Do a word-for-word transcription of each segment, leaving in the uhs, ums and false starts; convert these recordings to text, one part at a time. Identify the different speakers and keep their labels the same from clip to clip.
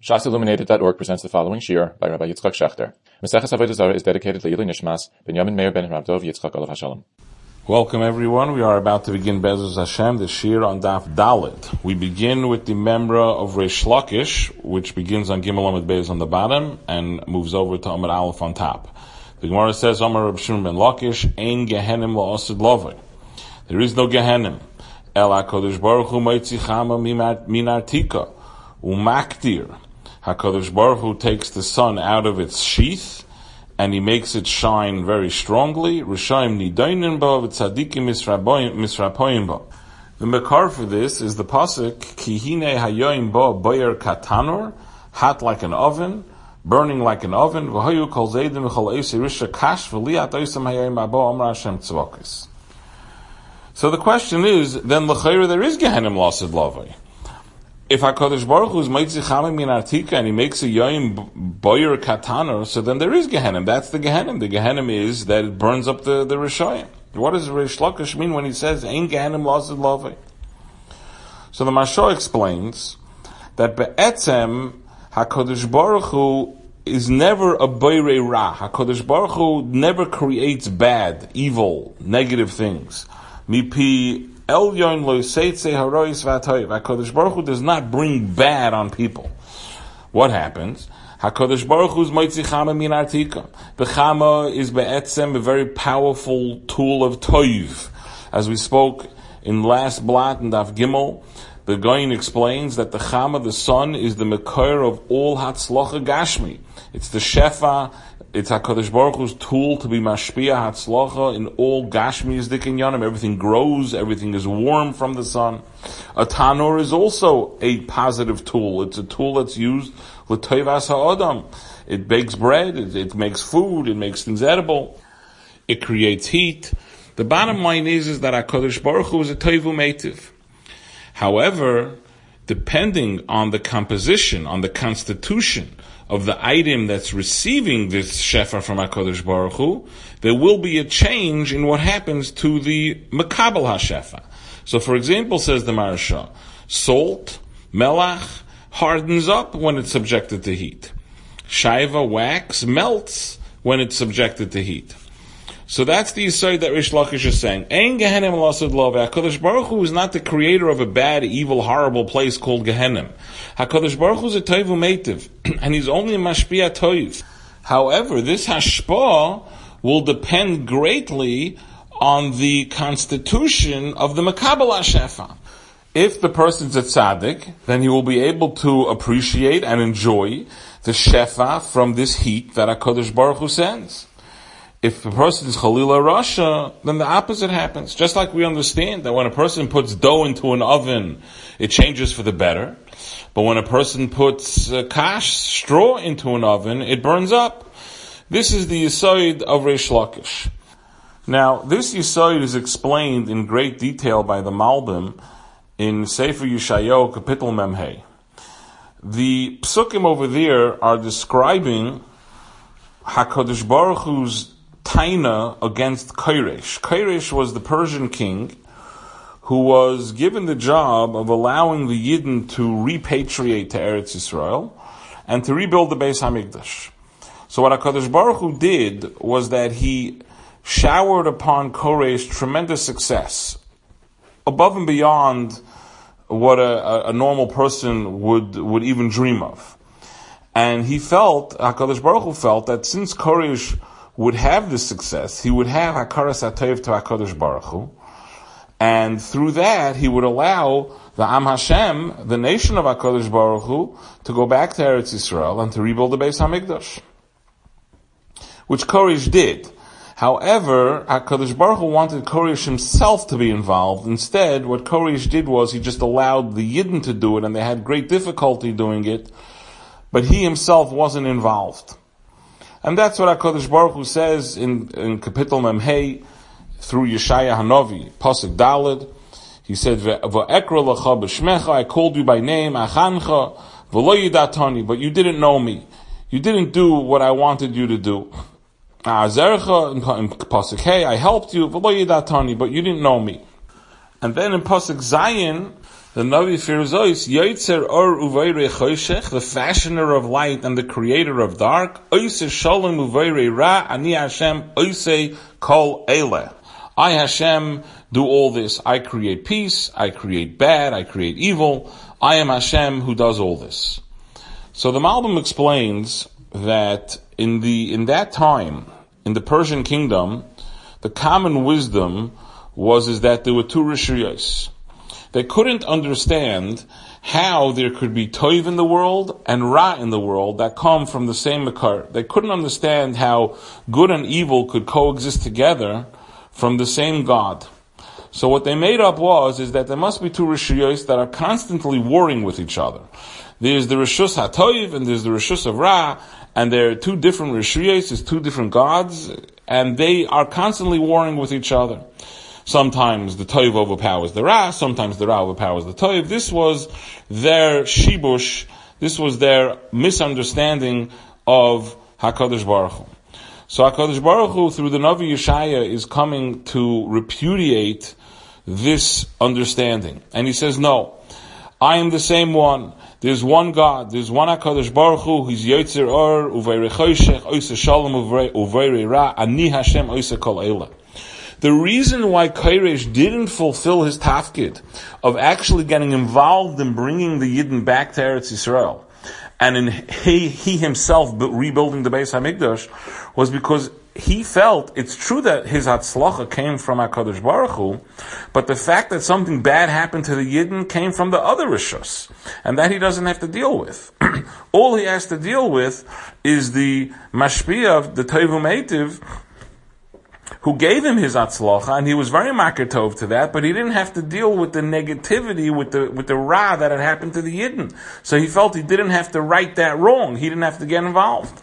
Speaker 1: Shas Illuminated dot org presents the following shir by Rabbi Yitzchak Shechter. Maseches Avodah Zarah is dedicated to Yili Nishmas, Binyamin Meir ben Rav Dov Yitzchak Olav Hashalom.
Speaker 2: Welcome everyone. We are about to begin Be'ezus Hashem, the shir on Daf Dalet. We begin with the memra of Reish Lakish, which begins on Gimel Amud Beis on the bottom and moves over to Amud Aleph on top. The Gemara says, Amar Reb Shimon ben Lakish, Ein Gehenim la'asid lovei. There is no Gehenim. El HaKadosh Baruch Hu moitzi chama min artika umaktir. HaKadosh Baruch Hu takes the sun out of its sheath and he makes it shine very strongly. Rishayim nidainin ba v'tzadikim misrapoyim ba. The makar for this is the pasuk Ki hine hayoim ba boyer katanor, hot like an oven, burning like an oven. V'hayu kol zeidim v'chol eisi risha kash v'liat oisam hayoim ba bo amar Hashem tzvokis. So the question is, then l'chayra there is Gehenim la'asid lovei. If HaKadosh Baruch Hu is Moitzi Chamim min Artika and he makes a Yoim Boyer Kataner, so then there is Gehenim. That's the Gehenim. The Gehenim is that it burns up the, the Rishayim. What does Reish Lakish mean when he says, Ein Gehenim la'asid lovei? So the Mashal explains that Be'etzem, HaKadosh Baruch Hu is never a Boirei Ra. HaKadosh Baruch Hu never creates bad, evil, negative things. Mipi Elyon lo seitze harois v'atoiv. HaKadosh Baruch Hu does not bring bad on people. What happens? HaKadosh Baruch Hu is moitzi chama min artika. The chama is be'etzem a very powerful tool of toiv. As we spoke in last blot and Daf Gimel, the Goyin explains that the chama, the sun, is the mekor of all hatzlocha gashmi. It's the shefa. It's HaKadosh Baruch Hu's tool to be mashpia hatzlocha in all gashmi zdikinyanim. Everything grows, everything is warm from the sun. A tanor is also a positive tool. It's a tool that's used l'toivas ha'odam. It bakes bread, it, it makes food, it makes things edible. It creates heat. The bottom line is, is that HaKadosh Baruch Hu is a toivu meitiv. However, depending on the composition, on the constitution of the item that's receiving this shefa from HaKadosh Baruch Hu, there will be a change in what happens to the Makabel HaShefa. So for example, says the Maharsha, salt, melach, hardens up when it's subjected to heat. Shaiva, wax, melts when it's subjected to heat. So that's the yesod that Reish Lakish is saying. Ein Gehenim la'asid lovei. HaKadosh Baruch Hu is not the creator of a bad, evil, horrible place called Gehenim. HaKadosh Baruch Hu is a toivu meitiv, and he's only a mashpia toiv. However, this hashpah will depend greatly on the constitution of the Makabel HaShefa. If the person's a tzaddik, then he will be able to appreciate and enjoy the shefa from this heat that HaKadosh Baruch Hu sends. If a person is Chalila Rasha, then the opposite happens. Just like we understand that when a person puts dough into an oven, it changes for the better. But when a person puts uh, kash, straw into an oven, it burns up. This is the yesod of Reish Lakish. Now, this yesod is explained in great detail by the Malbim in Sefer Yeshayahu, Kapitel Memhei. The psukim over there are describing HaKadosh Baruch Hu's taina against Koresh. Koresh was the Persian king who was given the job of allowing the Yidden to repatriate to Eretz Yisrael and to rebuild the Beis HaMikdash. So what HaKadosh Baruch Hu did was that he showered upon Koresh tremendous success, above and beyond what a, a normal person would, would even dream of. And he felt, HaKadosh Baruch Hu felt that since Koresh would have this success, he would have hakaras hatov to HaKadosh Baruch Hu, and through that he would allow the Am Hashem, the nation of HaKadosh Baruch Hu, to go back to Eretz Yisrael and to rebuild the Beis HaMikdash, which Koresh did. However, HaKadosh Baruch Hu wanted Koresh himself to be involved. Instead, what Koresh did was he just allowed the Yidden to do it, and they had great difficulty doing it, but he himself wasn't involved. And that's what HaKadosh Baruch Hu says in, in Kapitel Memhei through Yeshaya Hanavi, Pasuk Daled. He said, V'ekra lecha b'shmecha, I called you by name, Achancha, v'lo yidatani, but you didn't know me. You didn't do what I wanted you to do. Azercha, in Pasuk Hey, I helped you, v'lo yidatani, but you didn't know me. And then in Pasuk Zayin, The Navi fears ois, Yotzer or uveirei choshech, the fashioner of light and the creator of dark, oise shalom uveirei ra, ani Hashem oise kol eile. I, Hashem, do all this. I create peace, I create bad, I create evil. I am Hashem who does all this. So the Malbim explains that in the, in that time, in the Persian kingdom, the common wisdom was is that there were two rishiyos. They couldn't understand how there could be toiv in the world and ra in the world that come from the same makar. They couldn't understand how good and evil could coexist together from the same God. So what they made up was is that there must be two rishiyos that are constantly warring with each other. There's the rishus hatoiv and there's the rishus of ra, and there are two different rishiyos, there's two different gods, and they are constantly warring with each other. Sometimes the toiv overpowers the ra, sometimes the ra overpowers the toiv. This was their shibush, this was their misunderstanding of HaKadosh Baruch Hu. So HaKadosh Baruch Hu, through the Navi Yeshaya, is coming to repudiate this understanding. And he says, no, I am the same one. There's one God. There's one HaKadosh Baruch Hu. He's Yotzer Or, Uveirei Choshech, Oise Shalom, Uveirei Ra, Ani Hashem, Oise Kol Eila. The reason why Koresh didn't fulfill his tafkid of actually getting involved in bringing the Yidden back to Eretz Yisrael, and in he, he himself rebuilding the Beis HaMikdash, was because he felt it's true that his Hatzlacha came from HaKadosh Baruch Hu, but the fact that something bad happened to the Yidden came from the other Rishus, and that he doesn't have to deal with. All he has to deal with is the Mashpia of the Toiv Umeitiv, who gave him his Hatzlacha, and he was very makir tov to that, but he didn't have to deal with the negativity, with the with the ra that had happened to the Yidden. So he felt he didn't have to right that wrong. He didn't have to get involved.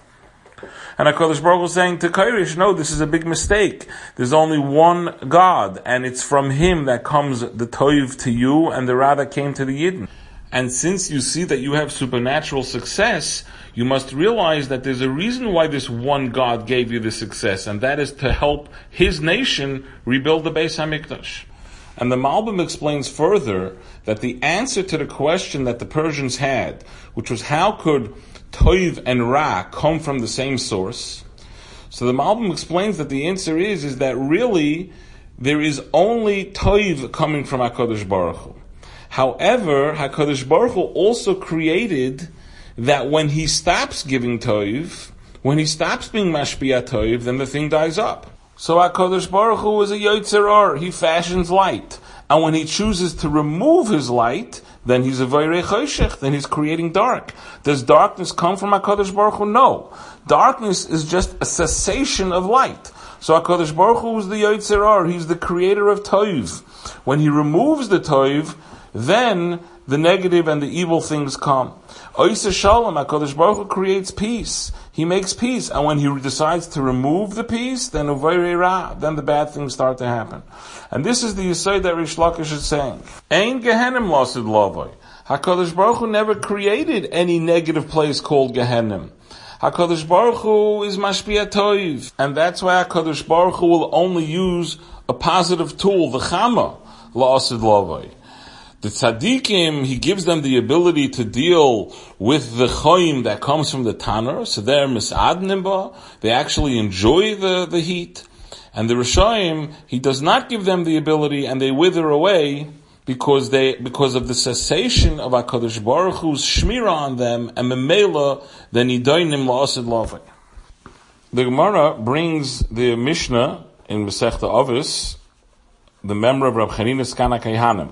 Speaker 2: And HaKadosh Baruch Hu was saying to Koresh, no, this is a big mistake. There's only one God, and it's from Him that comes the toiv to you, and the ra that came to the Yidden. And since you see that you have supernatural success, you must realize that there's a reason why this one God gave you the success, and that is to help His nation rebuild the Beis HaMikdash. And the Malbim explains further that the answer to the question that the Persians had, which was how could Toiv and Ra come from the same source? So the Malbim explains that the answer is, is that really there is only Toiv coming from HaKadosh Baruch Hu. However, HaKadosh Baruch Hu also created that when He stops giving Toiv, when He stops being Mashpia Toiv, then the thing dies up. So HaKadosh Baruch Hu is a Yotzer Or, He fashions light. And when He chooses to remove His light, then He's a Uveirei Choshech, then He's creating dark. Does darkness come from HaKadosh Baruch Hu? No. Darkness is just a cessation of light. So HaKadosh Baruch Hu is the Yotzer Or, He's the creator of Toiv. When He removes the Toiv, then the negative and the evil things come. Oise Shalom, HaKadosh Baruch Hu creates peace. He makes peace. And when He decides to remove the peace, then Uveirei Ra, then the bad things start to happen. And this is the Yesod that Rish Lakish is saying. Ein Gehenim Lasid Lavoi. HaKadosh Baruch Hu never created any negative place called Gehenim. HaKadosh Baruch Hu is Mashpia Toiv. And that's why HaKadosh Baruch Hu will only use a positive tool, the Chama, Lasid Lavoi. The tzaddikim, He gives them the ability to deal with the choyim that comes from the tanner, so they're mis'adnim ba, they actually enjoy the, the heat. And the Rishoyim, He does not give them the ability, and they wither away because they because of the cessation of HaKadosh Baruch Hu's shmira on them, and memela, then Nidoinim la'asid lavai. The Gemara brings the Mishnah in Masechta Avos, the member of Rab Chanina Skana Kaihanim.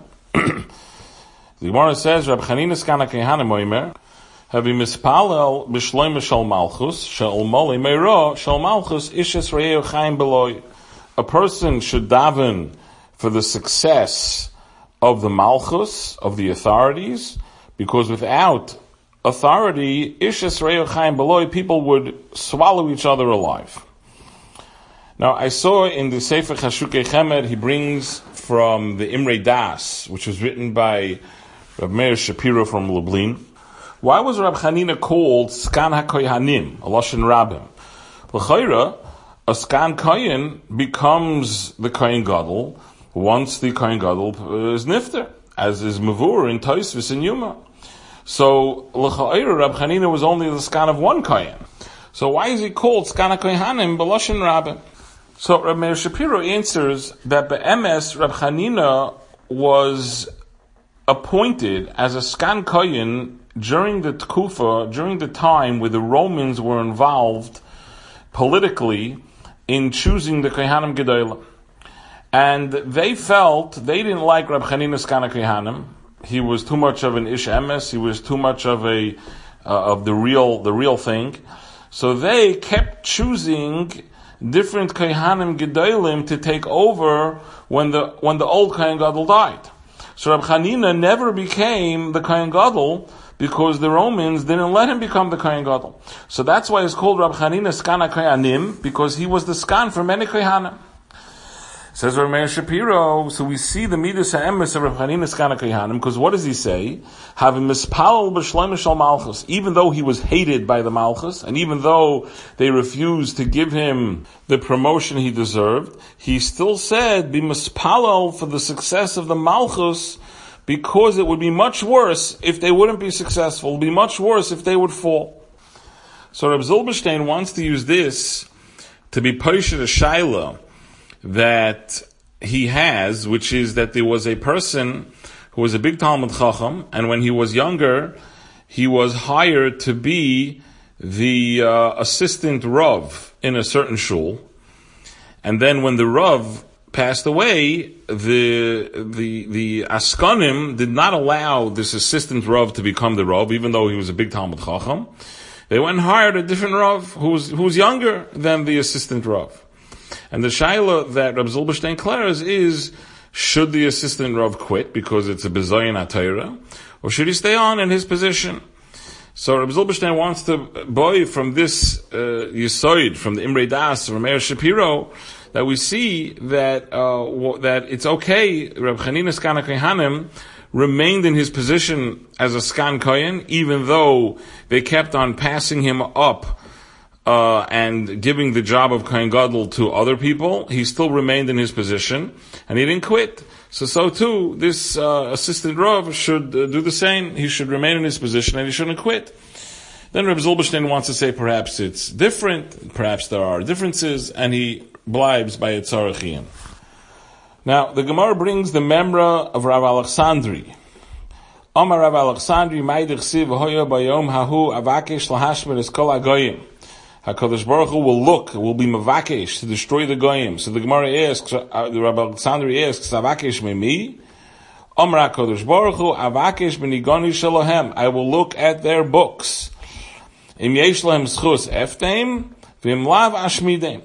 Speaker 2: The Gemara says, Rab Chanina Skana Kaihanim oimer, Havi mispalel b'shloim shel malchus, shel moli meiro, shel malchus ishes re'eu chaim beloy. A person should daven for the success of the malchus, of the authorities, because without authority, ishes re'eu chaim beloy, people would swallow each other alive. Now, I saw in the Sefer Chashukei Chemed, he brings from the Imrei Das, which was written by Rab Meir Shapiro from Lublin. Why was Rab Chanina called Skan HaKohanim, a Lashon Rabbim? L'chayra, a Skan Kohen becomes the Kohen Gadol once the Kohen Gadol is nifter. as is Mavur in Tosfos and Yuma. So, L'cha'ira, Rab Chanina was only the skan of one kohen. So why is he called skan kohanim b'loshen Rabbah? So Rab Meir Shapiro answers that be'emes Rab Chanina was appointed as a skan kohen during the tkufa, during the time where the Romans were involved politically in choosing the kohanim gedolim. And they felt, they didn't like Rab Chanina skan kohanim. He was too much of an ish emes, he was too much of a, uh, of the real, the real thing. So they kept choosing different kohanim gedolim to take over when the, when the old kohen gadol died. So Rab Chanina never became the kohen gadol because the Romans didn't let him become the kohen gadol. So that's why it's called Rab Chanina skan kohanim, because he was the skan for many kohanim. Says Rab Meir Shapiro, so we see the midas ha'emes of Rab Chanina skan kohanim, because what does he say? Having mispalel b'shloim shel malchus, even though he was hated by the malchus, and even though they refused to give him the promotion he deserved, he still said, be mispalel for the success of the malchus, because it would be much worse if they wouldn't be successful. It would be much worse if they would fall. So Reb Zilberstein wants to use this to be poshet a shaila that he has, which is that there was a person who was a big Talmud Chacham, and when he was younger, he was hired to be the uh, assistant Rav in a certain shul. And then when the Rav passed away, the the the Askanim did not allow this assistant Rav to become the Rav, even though he was a big Talmud Chacham. They went and hired a different Rav who was, who was younger than the assistant Rav. And the shaila that Reb Zilberstein declares is, should the assistant Rav quit because it's a bezayin HaTorah, or should he stay on in his position? So Reb Zilberstein wants to buy from this uh, yisoid, from the Imrei Das, from Meir Shapiro, that we see that uh, w- that it's okay, Reb Chanina skan kohanim remained in his position as a skan kohen, even though they kept on passing him up Uh, and giving the job of Kohen Gadol to other people, he still remained in his position, and he didn't quit. So, so too, this uh, assistant Rav should uh, do the same. He should remain in his position, and he shouldn't quit. Then Reb Zilberstein wants to say perhaps it's different, perhaps there are differences, and he blibes by Yitzharachian. Now, the Gemara brings the memra of Rav Alexandri. Omar Rav Alexandri, Maidich Siv, Hoya Bayom Hahu, Avakesh Lahashmer is Kol Agoyim. HaKadosh Baruch Hu will look, will be mavakesh to destroy the goyim. So the Gemara asks, uh, the Rabbi Alexander asks, avakesh me? Omra HaKadosh Baruch Hu, avakesh benigoni shalohem. I will look at their books. Im yesh lahem schus efteim, v'im lav ashmideim.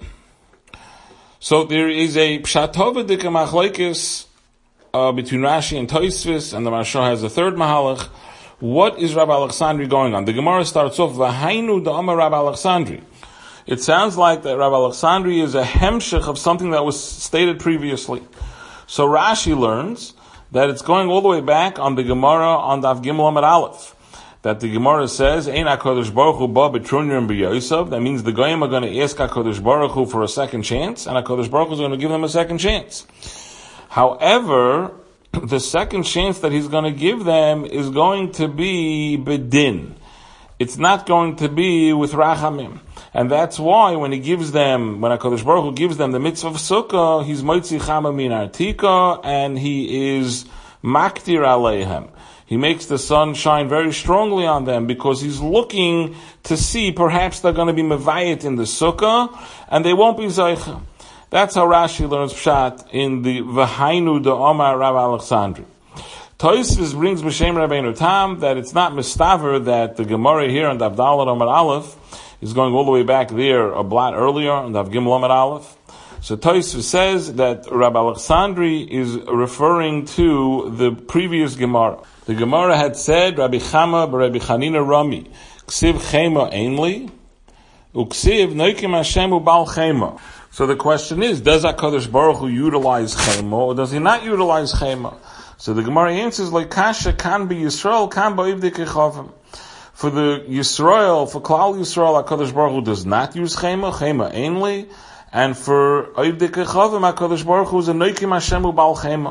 Speaker 2: So there is a pshatova dika machlokes uh, between Rashi and Tosfos, and the Maharsha has a third mahalach. What is Rabbi Alexandri going on? The Gemara starts off, v'hainu da'amar Rabbi Alexandri. It sounds like that Rabbi Alexandri is a hemshech of something that was stated previously. So Rashi learns that it's going all the way back on the Gemara on Daf Gimel Amud Aleph. That the Gemara says, Ein HaKadosh Baruch Hu ba b'trunyer b'yosav. That means the Goyim are going to ask HaKadosh Baruch Hu for a second chance, and HaKadosh Baruch Hu is going to give them a second chance. However, the second chance that he's going to give them is going to be bedin. It's not going to be with rachamim. And that's why when he gives them, when HaKadosh Baruch Hu gives them the mitzvah of sukkah, he's moitzi chama min artika, and he is maktir aleihem. He makes the sun shine very strongly on them because he's looking to see perhaps they're going to be mevayit in the sukkah, and they won't be zaycha. That's how Rashi learns pshat in the V'hainu Da'omar Rav Alexandri. Tosfos brings B'Shem Rabbeinu Tam that it's not mistaver that the Gemara here on Daf Dalet Amud Aleph is going all the way back there a blot earlier on Daf Gimel Amud Aleph. So Tosfos says that Rabbi Alexandri is referring to the previous Gemara. The Gemara had said, Rabbi Chama b'Rabbi Chanina Rami, Ksiv Chema Ainli, Uksiv Noikim Hashem Ubal Chema. So the question is, does HaKadosh Baruch Hu utilize Chema, or does he not utilize Chema? So the Gemara answers, like Kasha can be Yisrael, can be Ivdei Kechavim. For the Yisrael, for Klal Yisrael, HaKadosh Baruch Hu does not use Chema, Chema Ainli, and for Ivdei Kechavim, HaKadosh Baruch Hu is a Noikim Hashem Ubal Chema.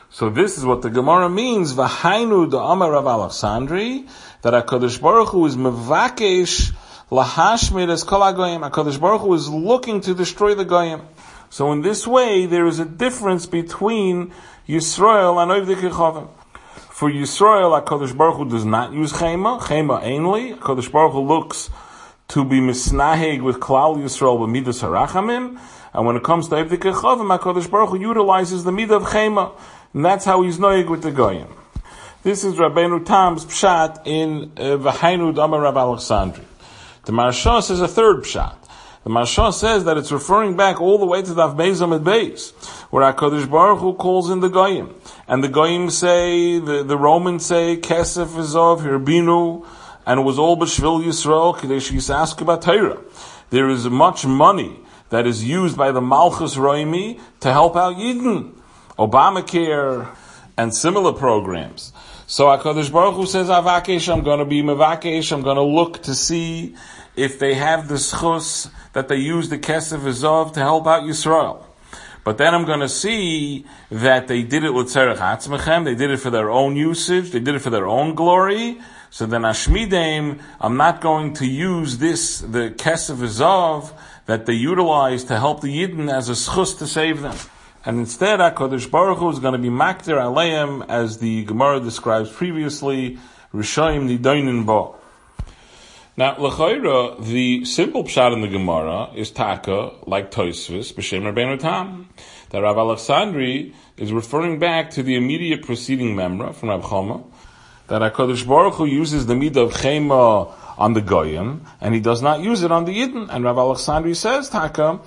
Speaker 2: So this is what the Gemara means, V'hainu da'amar Rav Alexandri, that HaKadosh Baruch Hu is mevakesh lahashmid es kol hagoyim. HaKadosh Baruch Hu is looking to destroy the goyim. So in this way, there is a difference between Yisrael and Ovdei Kechavim. For Yisrael, HaKadosh Baruch Hu does not use chema, chema ainly. HaKadosh Baruch Hu looks to be misnaheg with Klal Yisrael b'midas harachamim. And when it comes to Ovdei Kechavim, HaKadosh Baruch Hu utilizes the midah of chema. And that's how he's noig with the goyim. This is Rabbeinu Tam's pshat in V'hainu D'amar Rav Alexandri. The Maharsha says a third pshat. The Maharsha says that it's referring back all the way to Daf Beis Amud Beis, where HaKadosh Baruch Hu calls in the goyim. And the goyim say, the, the Romans say, Kesef Izov Hirbinu, and it was all B'Shvil Yisrael, Kadesh Yisasku B'Torah. There is much money that is used by the Malchus Roimi to help out Yidden. Obamacare, and similar programs. So HaKadosh Baruch Hu says, Avakesh, I'm going to be Mevakesh, I'm going to look to see if they have the schus that they use the Kesef Izov to help out Yisrael. But then I'm going to see that they did it l'tzerech atzmechem, they did it for their own usage, they did it for their own glory. So then Ashmideim, I'm not going to use this, the Kesef Izov that they utilize to help the Yidden as a schus to save them. And instead, HaKadosh Baruch Hu is going to be makter aleim, as the Gemara describes previously, Rishayim Nidainin Ba. Now, l'chayra, the simple pshat in the Gemara is taka, like Tosfos, b'shem Rabbeinu Tam. That Rav Alexandri is referring back to the immediate preceding memra from Rav Chama, that HaKadosh Baruch Hu uses the midah of chema on the goyim, and he does not use it on the yidden. And Rav Alexandri says, taka,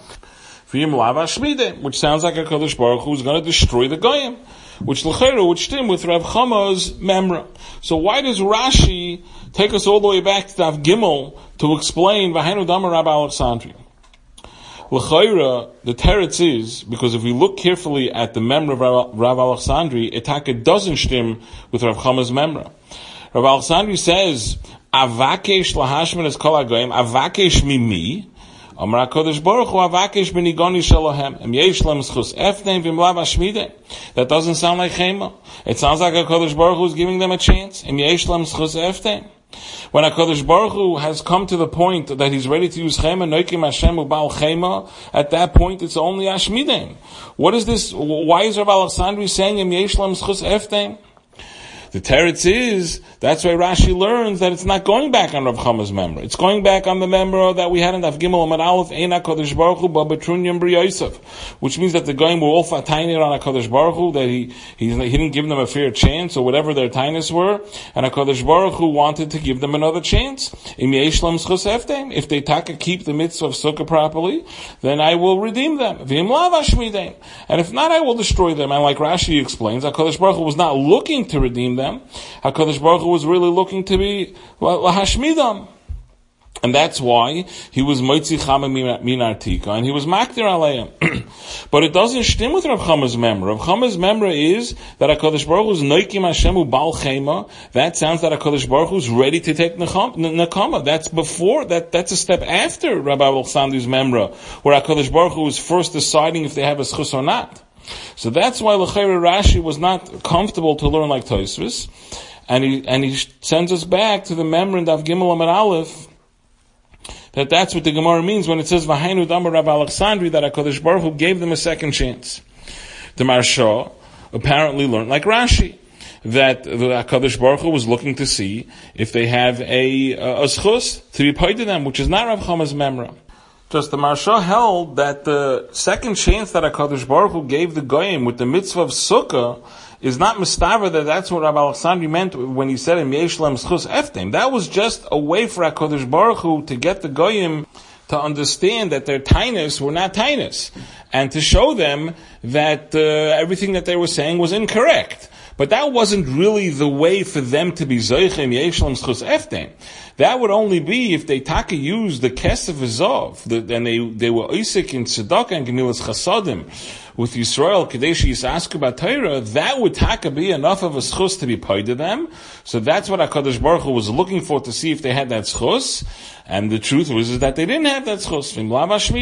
Speaker 2: which sounds like HaKadosh Baruch Hu is going to destroy the goyim, which l'chayra would stem with Rav Chama's memra. So why does Rashi take us all the way back to Daf Gimel to explain V'hainu D'amar Rav Alexandri? L'chayra, the teretz is, because if we look carefully at the memra of Rav Alexandri, it doesn't stem with Rav Chama's memra. Rav Alexandri says, Avakesh lahashmin es kol hagoyim, Avakesh mimi, Amar HaKadosh Baruch Hu avakesh b'nigoni shalohem em yesh lem schus efneim v'imlav hashmidei. That doesn't sound like chema. It sounds like HaKadosh Baruch Hu is giving them a chance. Em yesh lem schus efneim. When HaKadosh Baruch Hu has come to the point that he's ready to use chema, noikim Hashem u'bal chema, at that point it's only hashmidei. What is this? Why is Rav Alexandri saying em yesh lem schus efneim? The teretz is, that's why Rashi learns that it's not going back on Rav Chama's memra. It's going back on the memra that we had in Daf Gimel Amud Aleph, Ein HaKadosh Baruch Hu B'Betrunyim B'ri Yosef, which means that the goyim were all fatayner on HaKadosh Baruch Hu, that he, he, he didn't give them a fair chance, or whatever their tainus were, and HaKadosh Baruch Hu wanted to give them another chance. Im yesh lam schus eftem, if they taka keep the mitzvah of sukkah properly, then I will redeem them. V'im lav hashmidem. And if not, I will destroy them. And like Rashi explains, HaKadosh Baruch Hu was not looking to redeem them. them. HaKadosh Baruch Hu was really looking to be lahashmidam. And that's why he was moitzi chama min artika, and he was makdir aleim. But it doesn't stem with Rav Chama's memra. Rav Chama's memra is that HaKadosh Baruch Hu is noikim Hashem u'bal chema. That sounds that HaKadosh Baruch Hu is ready to take nakama. That's before, that, that's a step after Rabbi Alexander's memra, where HaKadosh Baruch Hu is first deciding if they have a schus or not. So that's why L'chayra Rashi was not comfortable to learn like Tosfos, and he and he sends us back to the memra in Daf Gimel Amud Aleph, that that's what the Gemara means when it says V'hainu D'amar Rav Alexandri, that HaKadosh Baruch Hu gave them a second chance. The Maharsha apparently learned like Rashi, that the HaKadosh Baruch Hu was looking to see if they have a a, a schus to be paid to them, which is not Rav Chama's memra. Just the Maharsha held that the second chance that HaKadosh Baruch Hu gave the goyim with the mitzvah of sukkah is not mistaver, that that's what Rabbi Alexandri meant when he said in Yesh Lem Schus Eftem. That was just a way for HaKadosh Baruch Hu to get the goyim to understand that their tainus were not tainus, and to show them that uh, everything that they were saying was incorrect. But that wasn't really the way for them to be Zoichem Yesh Lem Schus Eftem. That would only be if they taka used the Kesef Izov, the, and they, they were Isaac in Tzedakah and Gemilas Chasadim with Yisrael, Kadesh Yisasku B'Torah. That would taka be enough of a schus to be paid to them. So that's what HaKadosh Baruch Hu was looking for, to see if they had that schus. And the truth was is that they didn't have that schus.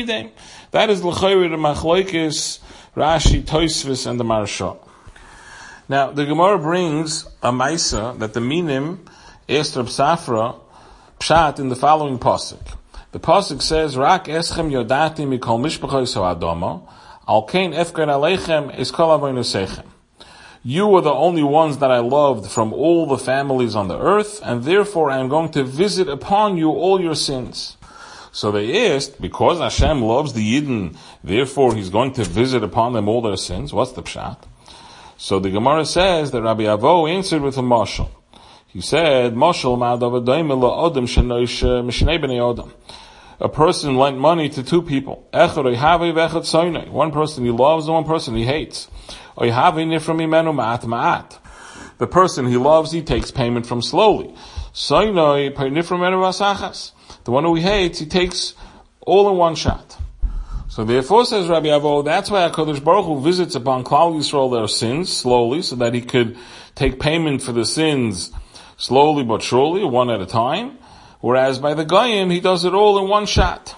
Speaker 2: That is l'chayre the Machlokes, Rashi, Tosfos, and the Maharsha. Now, the Gemara brings a Maisa that the Minim asked Reb Safra Pshat in the following pasuk. The pasuk says, "Rak eschem yodati mikol mishpachos ha'adama, al kein efker aleichem es kol avonosechem." You are the only ones that I loved from all the families on the earth, and therefore I am going to visit upon you all your sins. So they asked, because Hashem loves the Yidden, therefore He's going to visit upon them all their sins. What's the pshat? So the Gemara says that Rabbi Avo answered with a mashal. He said, "Mashal ma'adav adayim la'odem shenoish mishnei b'nei odem." A person lent money to two people. Echad oihavei v'echad soinei. One person he loves and one person he hates. Oihavei nifram imenu ma'at ma'at. The person he loves, he takes payment from slowly. Soinei nifram imenu v'asachas. The one who he hates, he takes all in one shot. So therefore, says Rabbi Avo, that's why HaKadosh Baruch Hu visits upon Klal Yisrael their sins slowly, so that he could take payment for the sins slowly but surely, one at a time. Whereas by the Goyim, he does it all in one shot.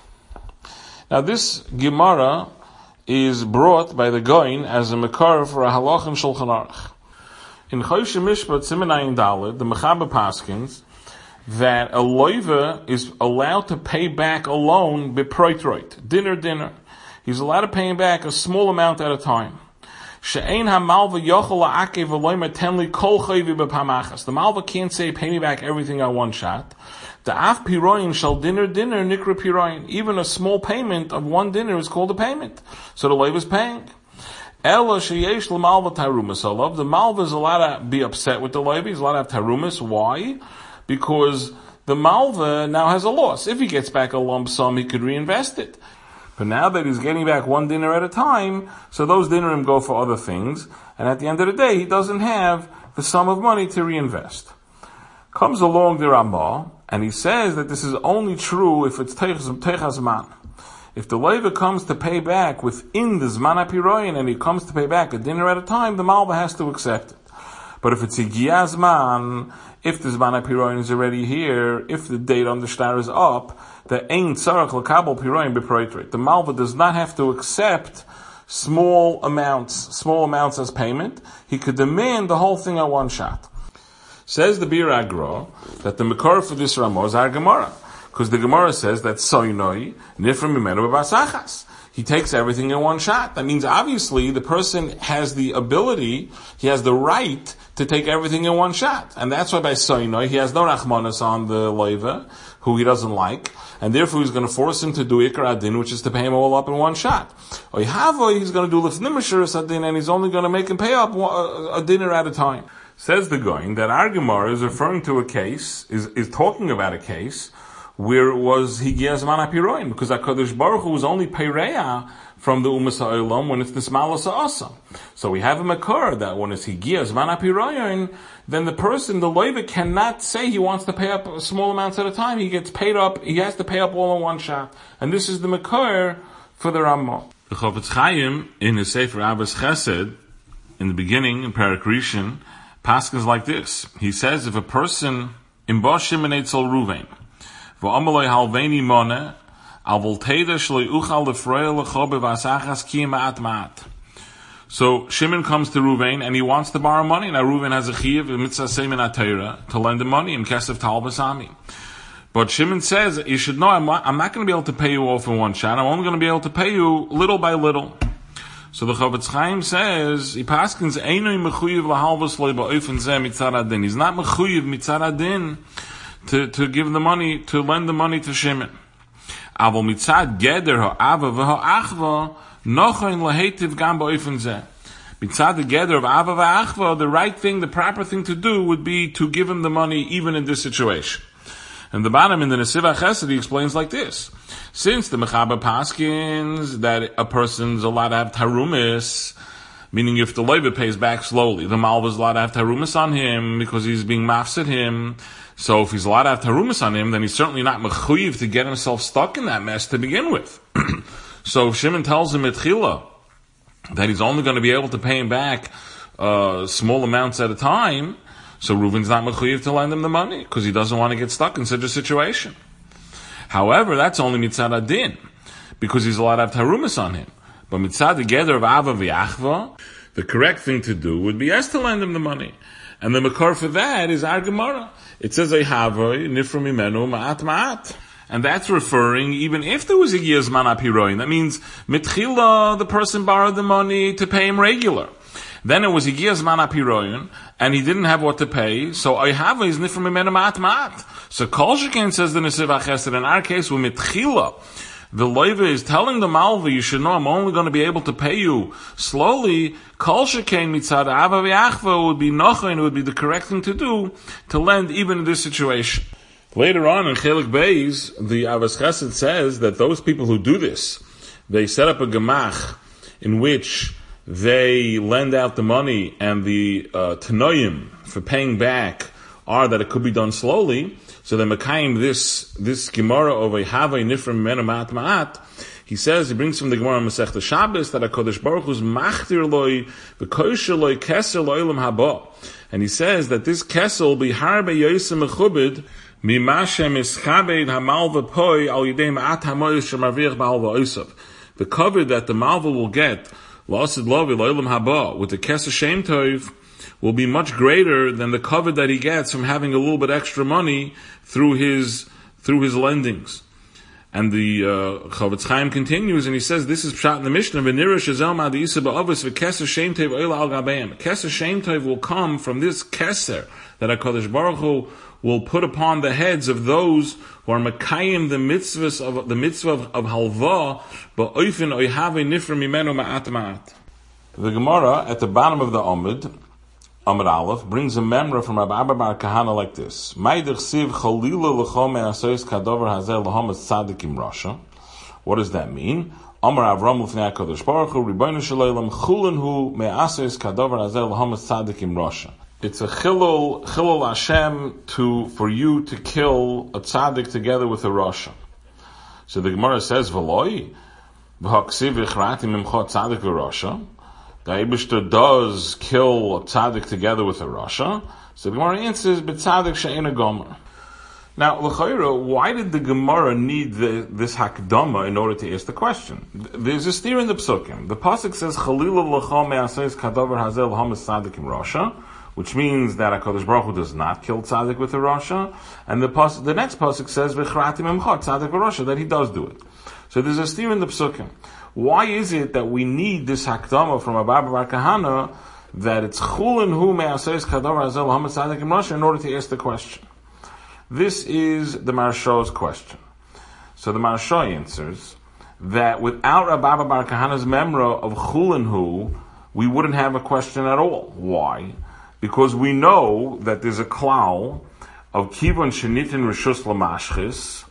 Speaker 2: Now this Gemara is brought by the Goyim as a Mekar for a halach in Shulchan Aruch. In Choshe Mishpat Siman Daled, the Mechaber paskins that a loiva is allowed to pay back a loan beproitroit, dinner, dinner. He's allowed to pay back a small amount at a time. She'ein ha-malva yochel la'akev v'loimer tenli kol chayvi b'pamachas. The malva can't say, pay me back everything on one shot. The af piroyin shall dinner, dinner, nikra piroyin. Even a small payment of one dinner is called a payment. So the loiva is paying. Ela sheyesh l'malva tarumas olav. The malva is allowed to be upset with the loiva. He's allowed to have tarumas. Why? Because the malva now has a loss. If he gets back a lump sum, he could reinvest it. But now that he's getting back one dinner at a time, so those dinerim go for other things, and at the end of the day, he doesn't have the sum of money to reinvest. Comes along the Ramah, and he says that this is only true if it's Teichas Man. If the loiva comes to pay back within the Zman HaPiroyin, and he comes to pay back a dinner at a time, the malva has to accept it. But if it's Higia Zman, if the Zman HaPiroyin is already here, if the date on the shtar is up, the Ein Tzarech L'Kabel Piroyin B'Proitrit. The malva does not have to accept small amounts, small amounts as payment. He could demand the whole thing at one shot. Says the Bir Agro that the Mekor for this Ramah is our Gemara. Because the Gemara says that Soinoi Nifram Mimenu B'Basachas. He takes everything in one shot. That means obviously the person has the ability, he has the right to take everything in one shot. And that's why by Soinoi, he has no Rachmanas on the loiva, who he doesn't like, and therefore he's going to force him to do Ikar Adin, which is to pay him all up in one shot. Oyhavo, he's going to do Lifnimisher Adin, and he's only going to make him pay up a dinner at a time. Says the Goin that our Gemara is referring to a case, is, is talking about a case, where it was Higia Zman HaPiroyin, because HaKadosh Baruch Hu was only Peireya from the Umas HaOlam when it's the Smalas HaAsa. So we have a Makar that when it's Higia Zman HaPiroyin, then the person, the loiva, cannot say he wants to pay up small amounts at a time. He gets paid up, he has to pay up all in one shot. And this is the Makar for the Ramah. The Chofetz Chaim, in his Sefer Abbas Chesed, in the beginning, in Perek Rishon, paskins like this. He says, if a person, in Bo Shimon Eitzel Ruvain, v'amaloi halveini mone, al volteda shloi uchal lefroya lecho bevasachas ki ma'at ma'at. So Shimon comes to Ruvain and he wants to borrow money. Now Ruvain has a chiyuv, a mitzvah semen atayra, to lend him money in kesef tal basami. But Shimon says, you should know, I'm not, I'm not going to be able to pay you off in one shot. I'm only going to be able to pay you little by little. So the Chofetz Chaim says, he paskins einoi mechuyev lahalvus loy ba'ofen zeh mitzad adin. He's not mechuyev mitzad adin to, to give the money, to lend the money to Shimon. Aval mitzad geder ha'ava v'ha'achva nochoin lahetiv gam ba'ofen zeh. Mitzad the geder of ava v'achva, the right thing, the proper thing to do would be to give him the money even in this situation. And the bottom in the Nesivah Chesed, he explains like this. Since the Mechaber paskins that a person's allowed to have tarumis, meaning if the loiva pays back slowly, the malva's allowed to have tarumis on him because he's being mafsid him. So if he's allowed to have tarumis on him, then he's certainly not mechuyev to get himself stuck in that mess to begin with. So if Shimon tells him at Chila that he's only going to be able to pay him back uh, small amounts at a time, so Reuven's not mechuyev to lend him the money because he doesn't want to get stuck in such a situation. However, that's only mitzad adin because he's allowed to have tarumis on him. But mitzad the gather of ava v'achva, The correct thing to do would be yes to lend him the money. And the makar for that is our Gemara. It says, Eihavoi, nifru mimenu ma'at ma'at. And that's referring even if there was a year's man apiroin. That means, mitchila, the person borrowed the money to pay him regular. Then it was a year's man apiroin, and he didn't have what to pay, so Eihavoi is nifru mimenu ma'at ma'at. So Kol Sheken says the Nesiv HaChesed, in our case, with mitchila, the loiva is telling the malva, you should know I'm only going to be able to pay you slowly. Kol shekain mitzad ava v'achva would be nocha, and it would be the correct thing to do to lend even in this situation. Later on in Chelik Beis, the Avos Chesed says that those people who do this, they set up a gemach in which they lend out the money, and the uh, tanoim for paying back are that it could be done slowly. So the Mekayim, this, this Gemara of a Havai Nifrim Mena Ma'at Ma'at, he says, he brings from the Gemara Masechta Shabbos, that HaKadosh Baruch Hu's Machtir Loi, V'koisha Loi Keser Lo'ilam Haba. And he says that this Keser will be Harbe Yosem Mechubed, Mimashem Ischabed Hamalva Poi, Al Yidei Ma'at Hamoyos Shemarviach Ba'alva Oisav. The cover that the Malva will get, La'asid Lovi Lo'ilam Haba, with the Keser Shem Tov, will be much greater than the cover that he gets from having a little bit extra money through his through his lendings. And the uh, Chavetz Chaim continues, and he says, this is pshat in the Mishnah, V'nira shezel ma'adisa ba'avos v'keser shem tev oila al gabeim. Keser shem tev will come from this keser that HaKadosh Baruch Hu will put upon the heads of those who are mekayim the mitzvahs of the mitzvah of, of halva, ba'oifin oihave nifra mimenu ma'at ma'at. The Gemara at the bottom of the Amud, Amud Aleph, brings a memra from Rabbi Abba Bar Kahana like this. What does that mean? Amar Avram Lefnei HaKadosh Baruch Hu, Ribono Shel Olam, Chulin hu me'asos kadover hazel l'hamas tzadikim rasha. It's a chilul, chilul Hashem to, for you to kill a tzaddik together with a rasha. So the Gemara says, V'loi, v'haksiv v'chrati mimcha tzaddik v'rasha. The Eibishter does kill a tzaddik together with a rasha. So the Gemara answers, "B'tzaddik she'ena gomer." Now, l'chayra, why did the Gemara need the, this hakdama in order to ask the question? There's a steer in the psukim. The pasuk says, "Chalila l'chol me'asayis kadavar hazel hamas tzaddikim rasha," which means that HaKadosh Baruch Hu does not kill tzaddik with a rasha. And the pasuk, the next pasuk says, "V'chratim emcha tzaddik v'rasha," that he does do it. So there's a steer in the psukim. Why is it that we need this hakdama from Abba Bar Kahana that it's chulin hu me'asayis kadavar hazel hamas tzaddikim rasha in order to ask the question? This is the Maharsha's question. So the Maharsha answers that without Abba Bar Kahana's memra of chulin hu, we wouldn't have a question at all. Why? Because we know that there's a klal of kivon shenitin reshus lamashchis.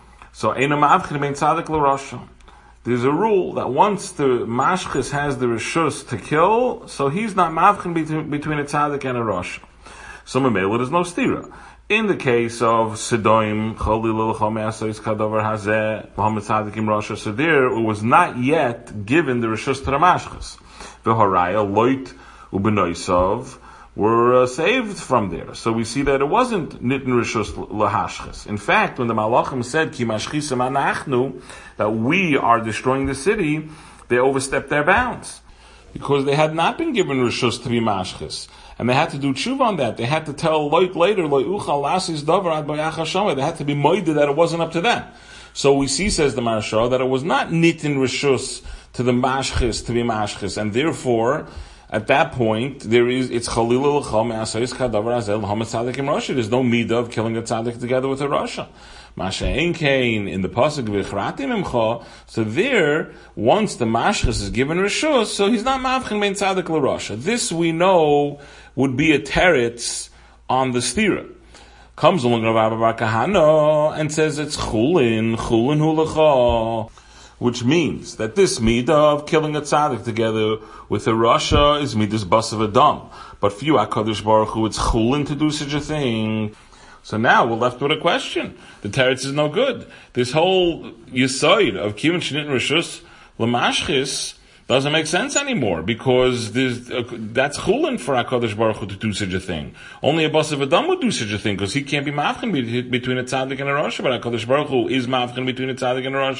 Speaker 2: So eina ma'avchin bein tzaddik l'rasha. There's a rule that once the mashchis has the reshus to kill, so he's not ma'avchin between, between a tzaddik and a rasha. So memela there's no stira. In the case of Sidoim, Chalil l'chol me'asayis kadavar hazeh Muhammad tzaddikim rasha, so there it was not yet given the reshus to the mashchis. V'haraya loit ubenoisav were uh, saved from there. So we see that it wasn't nitin reshus lahashchis. In fact, when the Malachim said ki mashchisam anachnu, that we are destroying the city, they overstepped their bounds because they had not been given reshus to be mashchis, and they had to do tshuva on that. They had to tell loit later loy uchal lasis davar ad bayach hashem. They had to be moided that it wasn't up to them. So we see, says the Maharsha, that it was not nitin reshus to the mashchis to be mashchis, and therefore at that point, there is, it's chalil l'chol me'asayis kadavar hazel hamas tzaddikim rasha. There's no midah of killing a tzaddik together with a rasha. Masha ein kain in the pasuk v'chratim imcha. So there, once the mashchis is given reshus, so he's not mavchin bein tzaddik l'rasha. This we know would be a teretz on the stira. Comes along Rav Abba Bar Kahana and says it's chulin, chulin hu l'cha. Which means that this midah of killing a tzaddik together with a rasha is midas basav adam. But for you, HaKadosh Baruch Hu, it's chulin to do such a thing. So now we're left with a question. The teretz is no good. This whole yisoid of kivon shenit reshus l'mashchis doesn't make sense anymore because there's, uh, that's chulin for HaKadosh Baruch Hu to do such a thing. Only a basav adam would do such a thing because he can't be mavchin between a tzaddik and a rasha, but HaKadosh Baruch Hu is mavchin between a tzaddik and a rasha.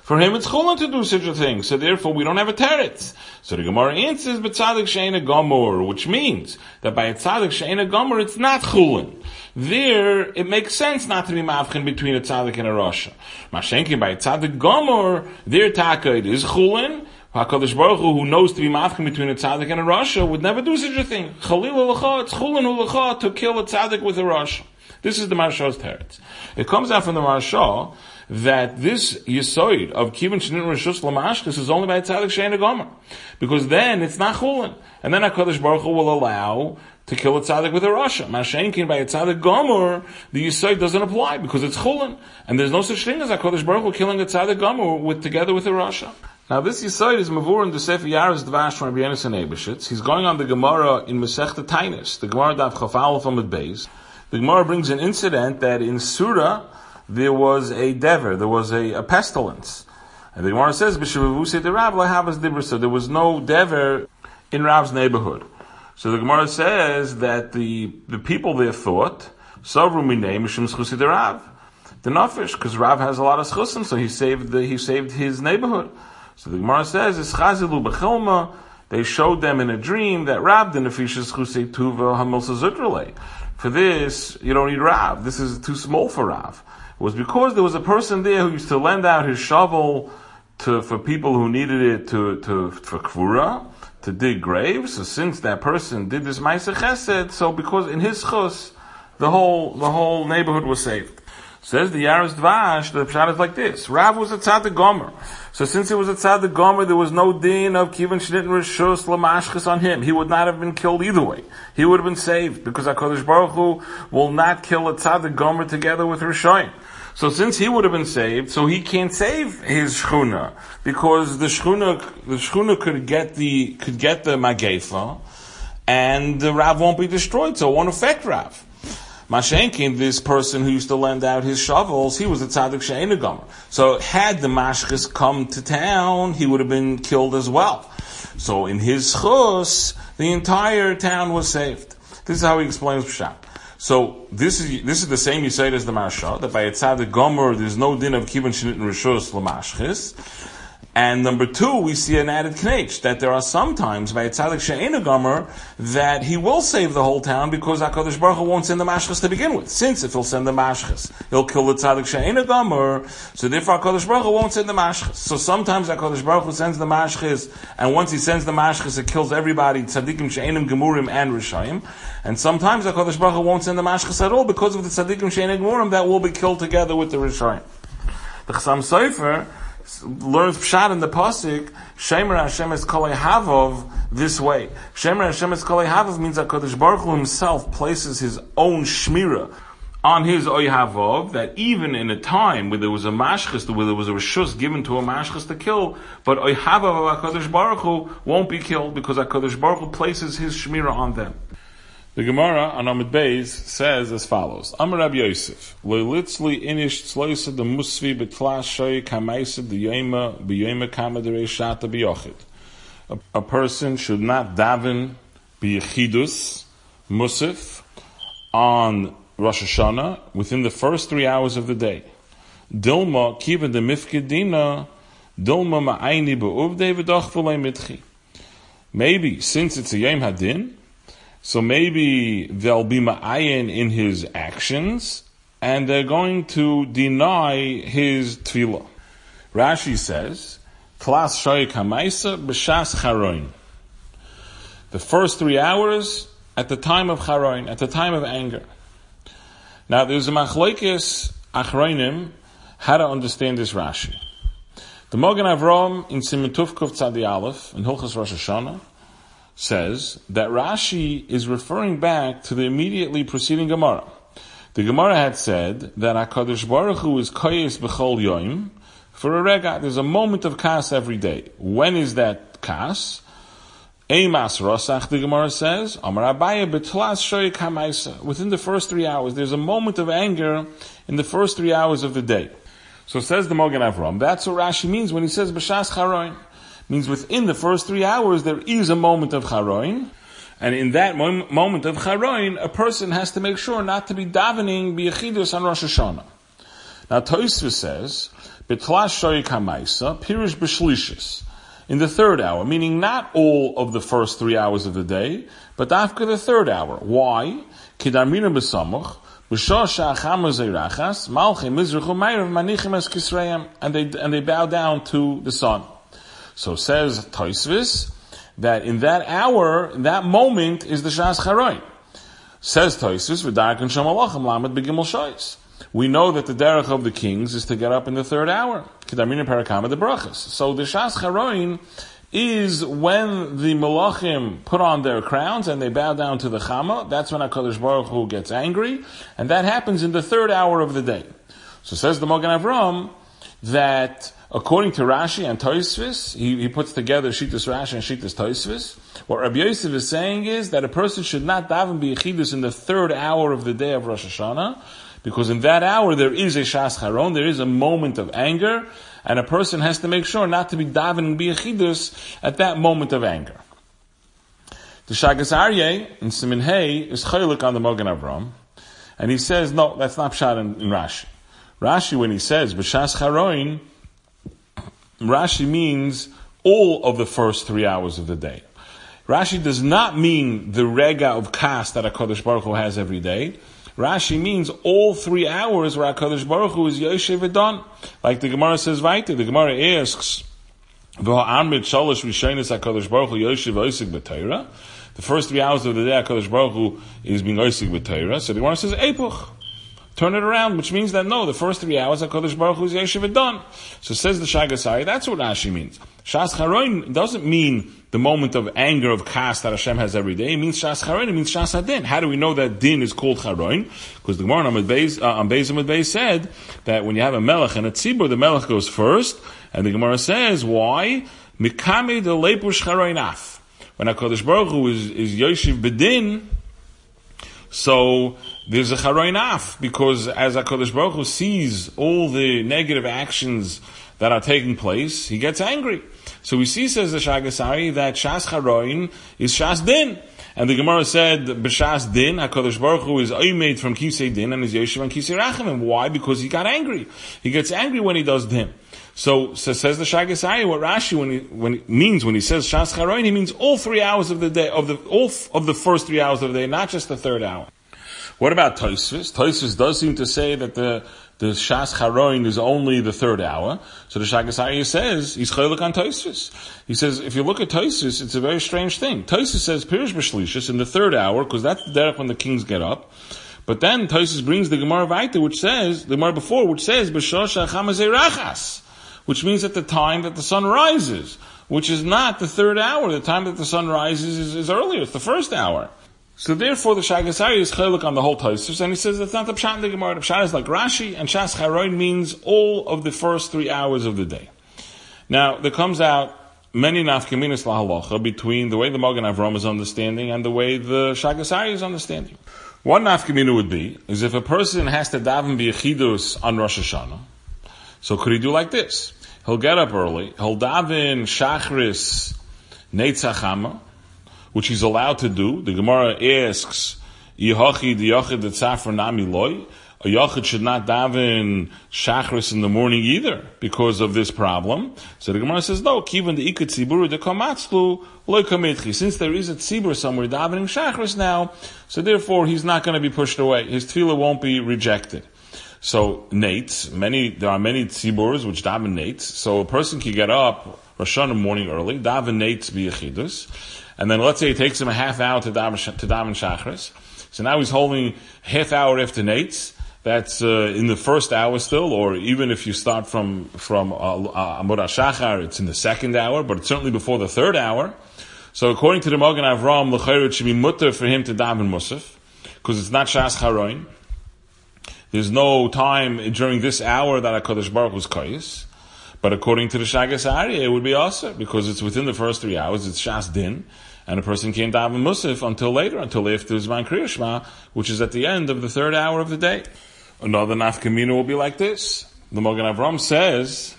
Speaker 2: For him, it's chulin to do such a thing. So therefore, we don't have a teretz. So the Gemara answers, b'tzadik she'ena gomor, which means that by a tzadik she'ena gomor, it's not chulin. There, it makes sense not to be mavchen between a tzadik and a rasha. Mashenkin, by a tzadik gomor, their taka, it is chulin. HaKadosh Baruch Hu, who knows to be mavchen between a tzaddik and a rasha, would never do such a thing. Chalil ulacha, it's chulin ulacha to kill a tzaddik with a rasha. This is the Marsha's teretz. It comes out from the Marsha that this yisoid of kivin shnit rishus lamashkes is only by a tzaddik she'ena gomer, because then it's not chulin, and then HaKadosh Baruch Hu will allow to kill a tzaddik with a rasha. Mashenkin, by a tzaddik gomer, the yisoid doesn't apply because it's chulin, and there's no such thing as HaKadosh Baruch Hu killing a tzaddik gomer with together with a rasha. Now this Yisoid is Mavur in the Sefer Yaros Dvash from Rabbi Yonasan Eibeshitz. He's going on the Gemara in Masechta Tainis, the Gemara Daf Chaf Aleph Amud Beis. The Gemara brings an incident that in Surah there was a dever, there was a, a pestilence. And the Gemara says, B'shevavusi de Rav lahavas dibrasa, there was no dever in Rav's neighborhood. So the Gemara says that the, the people there thought, Savru minei mishum schusi de Rav, the nafish, because Rav has a lot of schusim, so he saved the, he saved his neighborhood. So the Gemara says, "Ischazilu b'chilma." They showed them in a dream that Rab the nefishas chusei tuva hamilsa zutrale. For this, you don't need Rav. This is too small for Rav. It was because there was a person there who used to lend out his shovel to for people who needed it to to for kvura, to dig graves. So since that person did this ma'aseh chesed, so because in his chus, the whole the whole neighborhood was saved. Says the Yaros Dvash, the pshat is like this. Rav was a tzaddik gomer. So since he was a tzaddik gomer, there was no din of kivin shnit rishus lamashchis on him. He would not have been killed either way. He would have been saved, because HaKadosh Baruch Hu will not kill a tzaddik gomer together with Rishoyim. So since he would have been saved, so he can't save his shchuna, because the shchuna, the shchuna could get the, could get the magefa, and the Rav won't be destroyed, so it won't affect Rav. Mashenkin, this person who used to lend out his shovels, he was a tzaddik she'ena gomer. So had the mashchis come to town, he would have been killed as well. So in his chus, the entire town was saved. This is how he explains Pshat. So this is this is the same you say as the Marsha, that by a tzaddik gomer there's no din of kivin shnit rishus l'mashchis. And number two, we see an added knech, that there are some times by a tzaddik she'ena gomer that he will save the whole town because HaKadosh Baruch Hu won't send the mashchas to begin with. Since if he'll send the mashchas, he'll kill the tzaddik she'ena gomer, so therefore HaKadosh Baruch Hu won't send the mashchas. So sometimes HaKadosh Baruch Hu sends the mashchas, and once he sends the mashchas, it kills everybody, tzaddikim she'enim gemurim and rishayim. And sometimes HaKadosh Baruch Hu won't send the mashchas at all because of the tzaddikim she'enim gemurim that will be killed together with the rishayim. The Chassam Sofer learns pshat in the pasuk, Shemer Hashem es kol havov, this way. Shemer Hashem es kol havov means that HaKadosh Baruch Hu himself places his own shmira on his oy havov, that even in a time where there was a mashchus, where there was a reshus given to a mashchus to kill, but oy havov of HaKadosh Baruch Hu won't be killed because HaKadosh Baruch Hu places his shmira on them. The Gemara on Amud Beis says as follows: Amar Rabbi Yosef, Leilitzli inish tzloisa the musvi betlas shoy kamaisa the yema b'yema kamadere shata b'yochid. A person should not daven b'yechidus musif on Rosh Hashanah within the first three hours of the day. Dilma kiva the mifkedina dilma ma'ayni be'uvdei v'doch v'lei mitchi. Maybe since it's a yom hadin, so maybe they'll be ma'ayin in his actions, and they're going to deny his tefillah. Rashi says, Klas shoy kamaisa b'shas charoin. The first three hours at the time of charoin, at the time of anger. Now there's a machlokes achronim how to understand this Rashi. The Mogen Avram in Siman Tufkuf Tzadi Aleph in Hilchos Rosh Hashanah says that Rashi is referring back to the immediately preceding Gemara. The Gemara had said that HaKadosh Baruch Hu is koyes b'chol yoim. For a rega, there's a moment of kas every day. When is that kas? Eimas Rosach, the Gemara says, Amar Abaye betlas shoy kamaisa. Within the first three hours, there's a moment of anger in the first three hours of the day. So says the Mogen Avram, that's what Rashi means when he says b'shas charoin. Means within the first three hours there is a moment of charoin, and in that mom- moment of charoin, a person has to make sure not to be davening b'yechidus on Rosh Hashanah. Now Now Tosfos says, B'tlash shoyik hamaisa, pirish b'shlishis. In the third hour, meaning not all of the first three hours of the day, but after the third hour. Why? Kidarmina b'samuch, b'shah sha'achama zeirachas, malchei mizrachu ma'irav manichim es kisreim, and they, and they bow down to the sun. So says Tosfos, that in that hour, in that moment, is the Shas Charoin. Says Tosfos, v'darkan shamalachim lamed b'gimel shoyis. We know that the derech of the kings is to get up in the third hour. Kedarmina parakama de brachas. So the Shas Charoin is when the malachim put on their crowns and they bow down to the Chama. That's when HaKadosh Baruch Hu gets angry. And that happens in the third hour of the day. So says the Magen Avram that according to Rashi and Tosfos, he, he puts together Shittas Rashi and Shittas Tosfos. What Rabbi Yosef is saying is that a person should not daven b'yechidus in the third hour of the day of Rosh Hashanah, because in that hour there is a Shas Charon, there is a moment of anger, and a person has to make sure not to be davening b'yechidus at that moment of anger. The Shagas Aryeh in Simin Hey is chaylik on the Magen Avram, and he says, no, that's not pshat in, in Rashi. Rashi, when he says b'Shas Charoin, Rashi means all of the first three hours of the day. Rashi does not mean the rega of kas that HaKadosh Baruch Hu has every day. Rashi means all three hours where HaKadosh Baruch Hu is Yoshev Edon. Like the Gemara says right there. The Gemara asks, V'ha'amid shalosh rishonis HaKadosh Baruch Hu Yoshev Oisig B'Torah. The first three hours of the day HaKadosh Baruch Hu is being Oisig B'Torah. So the Gemara says, Epuch. Turn it around, which means that no, the first three hours HaKadosh Baruch Hu is Yoshev Edon. So says the Shagasai, that's what Rashi means. Shas Charoin doesn't mean the moment of anger, of kas that Hashem has every day. It means Shas Charoin, it means Shas Hadin. How do we know that din is called Charoin? Because the Gemara on Beis Amud Beis said that when you have a melech and a tzibur, the melech goes first, and the Gemara says, why? Mikame de lepush Charoin af. When HaKadosh Baruch Hu is, is Yoshev Bedin, so there's a Charoin af, because as HaKadosh Baruch Hu sees all the negative actions that are taking place, he gets angry. So we see, says the Shagasari, that Shas Charoin is Shas Din. And the Gemara said, B'Shas Din, HaKadosh Baruch Hu is oimed from Kisei Din and is Yoshev on Kisei Rachamim. Why? Because he got angry. He gets angry when he does Din. So, so says the Shagasari, what Rashi when he, when he means when he says Shas Charoin, he means all three hours of the day, of the, all f- of the first three hours of the day, not just the third hour. What about Tosfos? Tosfos does seem to say that the the Shas Charoin is only the third hour. So the Shagasari says, he's chaylik on Tosfos. He says, if you look at Tosfos, it's a very strange thing. Tosfos says, Pirish B'Shlishis, in the third hour, because that's the derech when the kings get up. But then Tosfos brings the Gemara Vaita, which says, the Gemara before, which says, B'Shosha Chamazei Rachas, which means at the time that the sun rises, which is not the third hour. The time that the sun rises is, is earlier. It's the first hour. So therefore, the Shagasari is chaylik on the whole Tosfos, and he says that's not the pshat in the Gemara. The pshat is like Rashi, and Shas Charoin means all of the first three hours of the day. Now, there comes out many nafkaminas lahalacha between the way the Magen Avram is understanding and the way the Shagasari is understanding. One nafkamina would be, is if a person has to daven b'yechidus on Rosh Hashanah, so could he do like this? He'll get up early, he'll daven Shachris Neitzach Chama, which he's allowed to do. The Gemara asks, Yehochi the Yochid the Tzafra Nami Loi. A Yochid should not daven Shachris in the morning either, because of this problem. So the Gemara says, no, Kivan the Ikat Tzibur the Kamatzlu Loi Kamitchi. Since there is a Tzibur somewhere davening Shachris now, so therefore he's not going to be pushed away. His tefillah won't be rejected. So nates, many, there are many tziburs which daven nates. So a person can get up Rosh Hashanah morning early, daven nates b'yechidus, and then let's say it takes him a half hour to daven, to daven shachris. So now he's holding half hour after nates. That's uh, in the first hour still, or even if you start from from Amud uh, uh, Shachar, it's in the second hour, but it's certainly before the third hour. So according to the Magen Avram, l'chayr it should be mutter for him to daven musaf, because it's not Shas Charoin. There's no time during this hour that HaKadosh Baruch Hu's koyis. But according to the Shagas Aryeh, it would be also, because it's within the first three hours, it's Shas Din, and a person can't daven Musaf until later, until after Zman Kriya Shema, which is at the end of the third hour of the day. Another nafkamina will be like this. The Magen Avram says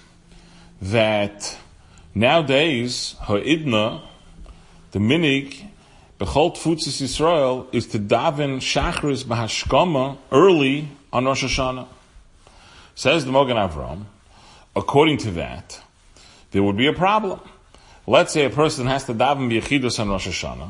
Speaker 2: that nowadays, ha'idna, the minig, b'chol tfutzis Yisrael, is to daven Shachris b'hashkama early on Rosh Hashanah. Says the Mogen Avram, according to that, there would be a problem. Let's say a person has to daven b'yechidus on Rosh Hashanah.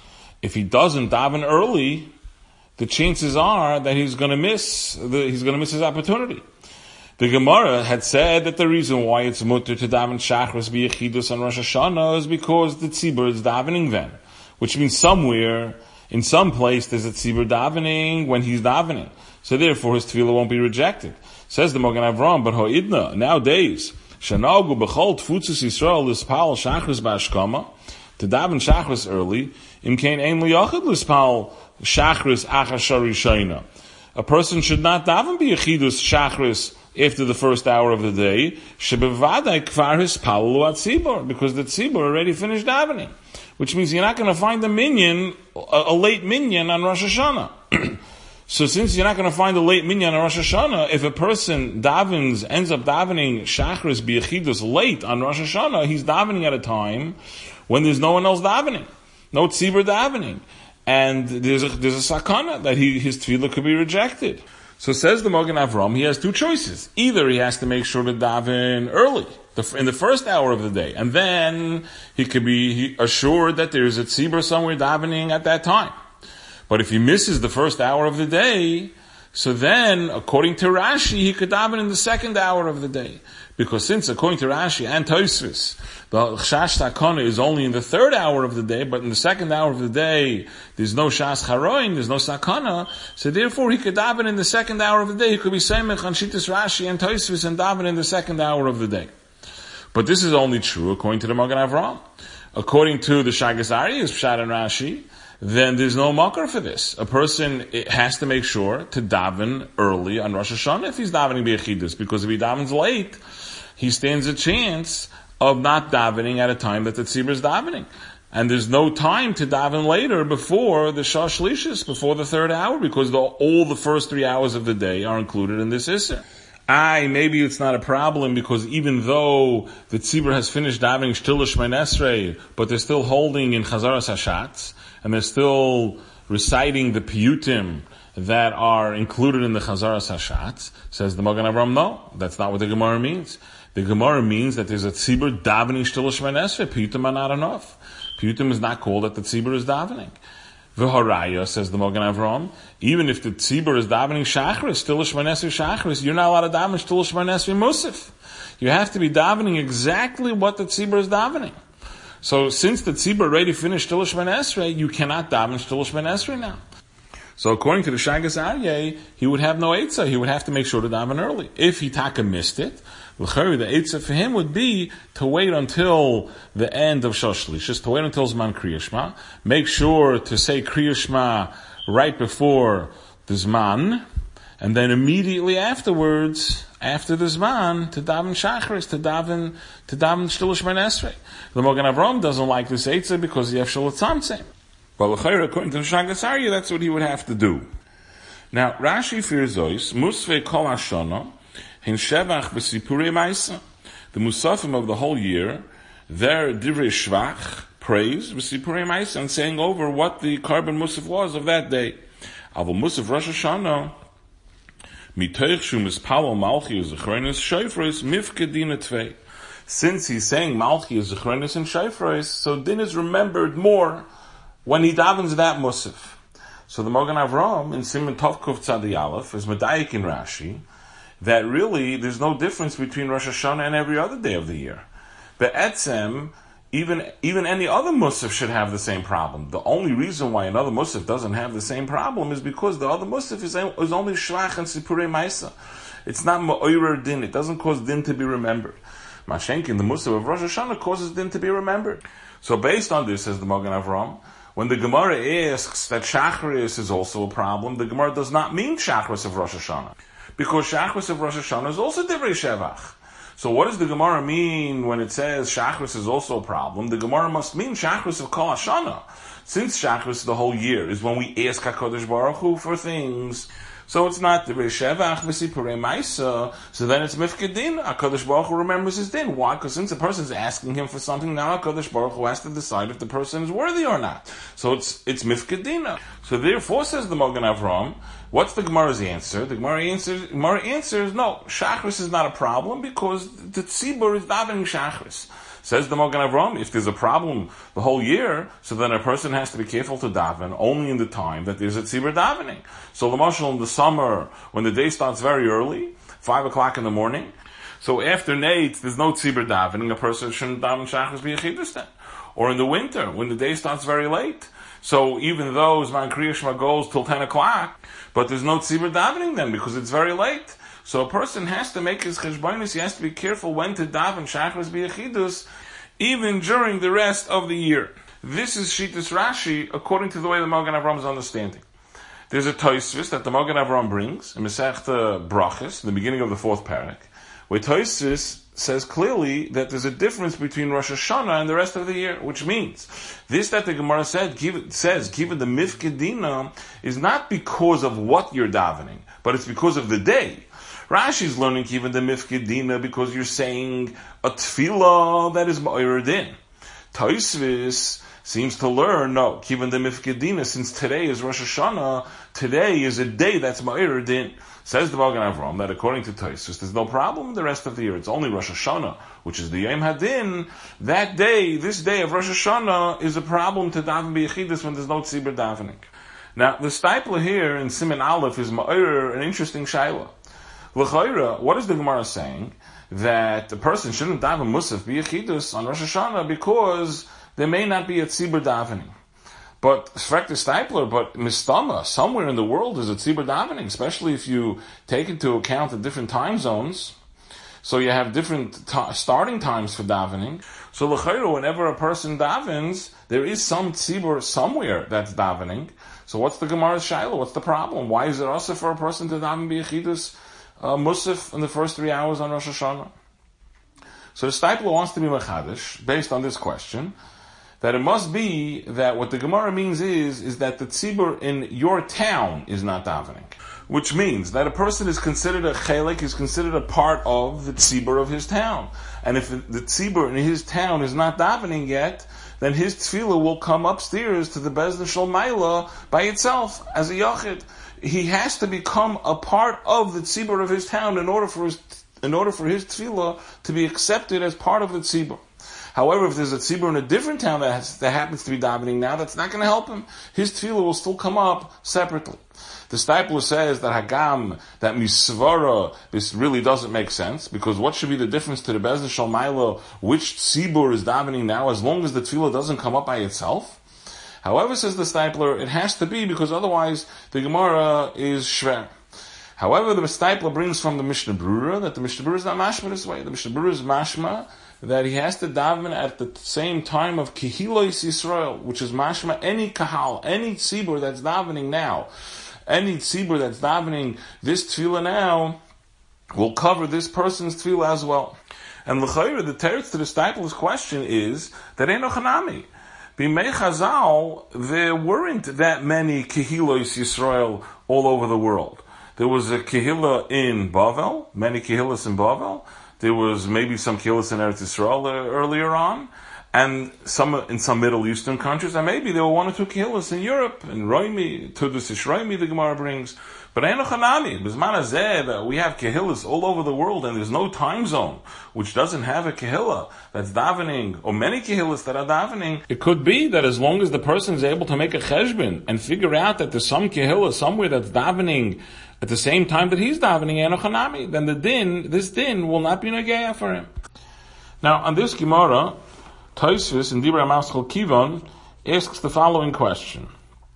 Speaker 2: If he doesn't daven early, the chances are that he's going to miss the, he's going to miss his opportunity. The Gemara had said that the reason why it's mutter to daven shachris b'yechidus on Rosh Hashanah is because the tzibur is davening then, which means somewhere, in some place, there's a tzibur davening when he's davening. So therefore, his tefillah won't be rejected. Says the Mogen Avram, but ho'idna, nowadays, shanagu b'chol tfutzus Yisrael lispal shachris b'ashkama, to daven shachris early, imkein ein liyachid lispal shachris achashar rishayna. A person should not daven b'yechidus shachris after the first hour of the day, shebevadai kvar hispalu at tzibur, because the tzibur already finished davening. Which means you're not going to find a minyan, a, a late minyan on Rosh Hashanah. So since you're not going to find a late minyan on Rosh Hashanah, if a person davens, ends up davening shachris b'yechidus late on Rosh Hashanah, he's davening at a time when there's no one else davening. No tzibur davening. And there's a, there's a sakana that he, his tefillah could be rejected. So says the Mogen Avram, he has two choices. Either he has to make sure to daven early, the, in the first hour of the day, and then he could be assured that there is a tzibur somewhere davening at that time. But if he misses the first hour of the day, so then, according to Rashi, he could daven in the second hour of the day. Because since, according to Rashi and Tosfos, the Chash Sakana is only in the third hour of the day, but in the second hour of the day, there's no Shas Charoin, there's no Sakana, so therefore he could daven in the second hour of the day. He could be Semech on Shittas Rashi and Tosfos and daven in the second hour of the day. But this is only true according to the Mogen Avram. According to the Shagas Aryeh's Pshat and Rashi, then there's no makar for this. A person has to make sure to daven early on Rosh Hashanah if he's davening b'yechidus, because if he davens late, he stands a chance of not davening at a time that the tzibur is davening. And there's no time to daven later before the Shah Shlishis, before the third hour, because the, all the first three hours of the day are included in this Isser. Aye, maybe it's not a problem because even though the tzibur has finished davening Shtil Shemon Esrei, but they're still holding in Chazaras Hashatz, and they're still reciting the piyutim that are included in the Chazaras Hashatz. Says the Mogen Avram, no, that's not what the Gemara means. The Gemara means that there's a tzibur davening Shtil Shemon Esrei. Piyutim are not enough. Piyutim is not called that the tzibur is davening. V'haraya, says the Mogen Avram, even if the tzibur is davening shachris, Shtil Shemon Esrei shachris, you're not allowed to daven Shtil Shemon Esrei musaf. You have to be davening exactly what the tzibur is davening. So since the tzibur already finished Shtil Shemon Esrei, you cannot daven Shtil Shemon Esrei now. So according to the Shagas Aryeh, he would have no eitzah. He would have to make sure to daven early. If he taka missed it, the eitzah for him would be to wait until the end of Shah Shlishis, to wait until Zman Kriya Shema, make sure to say Kriya Shema right before the Zman, and then immediately afterwards, after the Zman, to daven Shachris, to daven, to daven Shtil Shemon Esrei. The Mogen Avram doesn't like this eitzah because he has Shul Tzamtzem. But according to the Shagas Aryeh, that's what he would have to do. Now, Rashi fears Zois, Musvei Kol Hashana, Hin Shevach B'Sipurei Maisa. The Musafim of the whole year, their Divrei Shvach, praise, B'Sipurei Maisa, and saying over what the carbon Musaf was of that day. Avol Musaf Rosh Hashanah, Mitoich Shu Mispalo Malchi Zechrenis Shofros Mifke Dina Tvei. Since he's saying Malchi Zechrenis and Shofros, so Din is remembered more when he davens that Musaf. So the Mogen Avram in Siman Tovkuf Tzadi Aleph is Medayik in Rashi that really there's no difference between Rosh Hashanah and every other day of the year. But Etzem, even even any other Musaf should have the same problem. The only reason why another Musaf doesn't have the same problem is because the other Musaf is, is only Shvach and Sipurei Maisa. It's not Ma'oirer Din. It doesn't cause Din to be remembered. Mashenkin, the Musaf of Rosh Hashanah causes Din to be remembered. So based on this, says the Mogen Avram, when the Gemara asks that Shachris is also a problem, the Gemara does not mean Shachris of Rosh Hashanah. Because Shachris of Rosh Hashanah is also Divrei Shevach. So what does the Gemara mean when it says Shachris is also a problem? The Gemara must mean Shachris of Kol Hashanah. Since Shachris the whole year is when we ask HaKadosh Baruch Hu for things, So it's not the Reshevach v'sipurei Maisa. So then it's mifkedin. HaKadosh Baruch Hu remembers his din. Why? Because since the person is asking him for something, now HaKadosh Baruch Hu has to decide if the person is worthy or not. So it's it's mifkedina. So therefore, says the Mogen Avram, what's the Gemara's answer? The Gemara answers, Gemara answers, no, Shachris is not a problem because the tzibur is davening Shachris. Says the Mogen Avram, if there's a problem the whole year, so then a person has to be careful to daven only in the time that there's a tzibur davening. So the mashal in the summer, when the day starts very early, five o'clock in the morning, so after Nate, there's no tzibur davening, a person shouldn't daven Shachris b'yechidus then. Or in the winter, when the day starts very late, so even though Zman Kriya Shema goes till ten o'clock, but there's no tzibur davening then because it's very late. So a person has to make his cheshbonis, he has to be careful when to daven Shachris b'yechidus, even during the rest of the year. This is Shitas Rashi, according to the way the Mogen Avram is understanding. There's a Tosfos that the Mogen Avram brings, in Masechta Brachos, in the beginning of the fourth parak, where Tosfos says clearly that there's a difference between Rosh Hashanah and the rest of the year, which means this that the Gemara said, give, says, given the mifkedina, is not because of what you're davening, but it's because of the day. Rashi is learning even the mifkedina because you're saying a tefillah that is ma'ir din. Tosfos seems to learn, no, given the mifkedina, since today is Rosh Hashanah, today is a day that's ma'ir din. Says the Mogen Avram that according to Tosfos, there's no problem the rest of the year. It's only Rosh Hashanah, which is the Yom Hadin. That day, this day of Rosh Hashanah, is a problem to daven b'yechidus when there's no tzibur davening. Now, the stipler here in Siman Aleph is ma'ir, an interesting shayla. L'chayra, what is the Gemara saying? That the person shouldn't daven musaf b'yechidus on Rosh Hashanah because there may not be a tzibur davening. But Svekta Stipler, but Mistama, somewhere in the world is a tzibur davening, especially if you take into account the different time zones. So you have different t- starting times for davening. So l'chayra, whenever a person davens, there is some tzibur somewhere that's davening. So what's the Gemara's shayla? What's the problem? Why is it also for a person to daven b'yechidus uh, musaf in the first three hours on Rosh Hashanah? So the Stipler wants to be mechadish based on this question, that it must be that what the Gemara means is, is that the tzibur in your town is not davening. Which means that a person is considered a chelek, is considered a part of the tzibur of his town. And if the tzibur in his town is not davening yet, then his tefillah will come upstairs to the Beis Din Shel Maila by itself, as a yachid. He has to become a part of the tzibur of his town in order for his, in order for his tefillah to be accepted as part of the tzibur. However, if there's a tzibur in a different town that, has, that happens to be davening now, that's not going to help him. His tefillah will still come up separately. The Stipler says that Hagam, that Misvara, this really doesn't make sense, because what should be the difference to the Beis Din Shel Maila, which tzibur is davening now, as long as the tefillah doesn't come up by itself? However, says the Stipler, it has to be, because otherwise the Gemara is shver. However, the Stipler brings from the Mishnah Brura that the Mishnah Brura is not mashma this way. The Mishnah Brura is mashma that he has to daven at the same time of Kehilos Yisrael, which is mashma any kahal, any tzibur that's davening now, any tzibur that's davening this tefillah now, will cover this person's tefillah as well. And l'chayra, the teretz to the Stipler's question is that Eino Chanami. B'mei Chazal, there weren't that many Kehilos Yisrael all over the world. There was a Kehillah in Bavel, many Kehillas in Bavel. There was maybe some Kehillas in Eretz Yisrael uh, earlier on, and some in some Middle Eastern countries, and maybe there were one or two Kehillas in Europe, in Roimi, Tudus Ish Roimi, the Gemara brings. But Eino Chanami, B'zman hazeh, that we have Kehillas all over the world, and there's no time zone which doesn't have a Kehillah that's davening, or many Kehillas that are davening. It could be that as long as the person is able to make a cheshbon and figure out that there's some Kehillah somewhere that's davening at the same time that he's davening Eino Chanami, then the din, this din will not be negaya for him. Now, on this Gemara, Tosfos in Divrei Maschal Kivon asks the following question.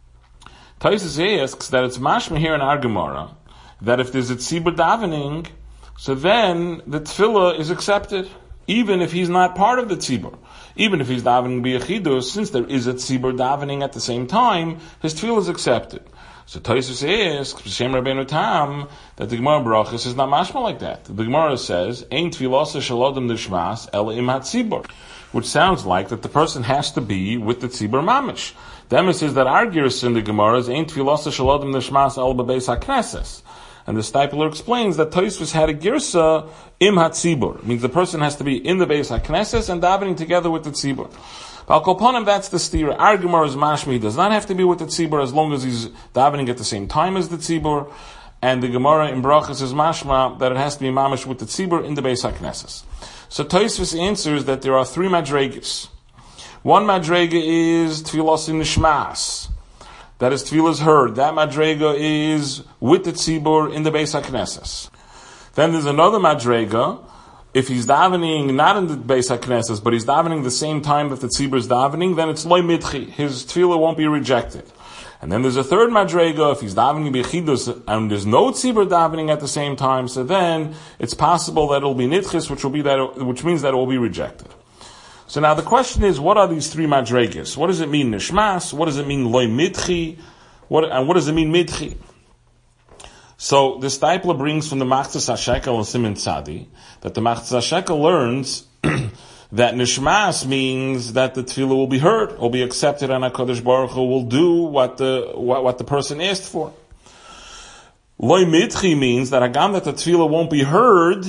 Speaker 2: Tosfos asks that it's mashma here in our Gemara that if there's a tzibur davening, so then the tefillah is accepted, even if he's not part of the tzibur. Even if he's davening b'yechidus, since there is a tzibur davening at the same time, his tefillah is accepted. So Tosfos asks, B'Shem Rabbeinu Tam, that the Gemara Brachos is not mashma like that. The Gemara says, Ein tefillah shalodem nishmas ela im hatzibur, which sounds like that the person has to be with the tzibur mamish. Then it says that our gears in the Gemara is Ein tefillah shalodem nishmas ela bebeis hakneses. And the Stipler explains that Tosfos had a girsa im hatzibur. It means the person has to be in the Beis HaKnesses and davening together with the tzibur. Al Kolpanim, that's the stira. Our Gemara is mashmi, does not have to be with the tzibur as long as he's davening at the same time as the tzibur. And the Gemara in Brachas is mashma that it has to be mamish with the tzibur in the Beis HaKnesses. So Tosfos answers that there are three madregas. One madrega is tfilas in nishmas. That is tefillah is heard. That madrega is with the tzibur in the Beis HaKnesses. Then there's another madrega. If he's davening not in the Beis HaKnesses, but he's davening the same time that the tzibur is davening, then it's loy mitchi. His tefillah won't be rejected. And then there's a third madrega. If he's davening b'chidus and there's no tzibur davening at the same time, so then it's possible that it'll be nitchis, which will be that, which means that it will be rejected. So now the question is, what are these three madregas? What does it mean nishmas? What does it mean loy mitchi? What, and what does it mean mitchi? So the Stipler brings from the Machzas HaShekel and Siman Tzadi that the Machzas HaShekel learns that nishmas means that the tefillah will be heard, will be accepted, and HaKadosh Baruch Hu will do what the what, what the person asked for. Loy mitchi means that agam that the tefillah won't be heard,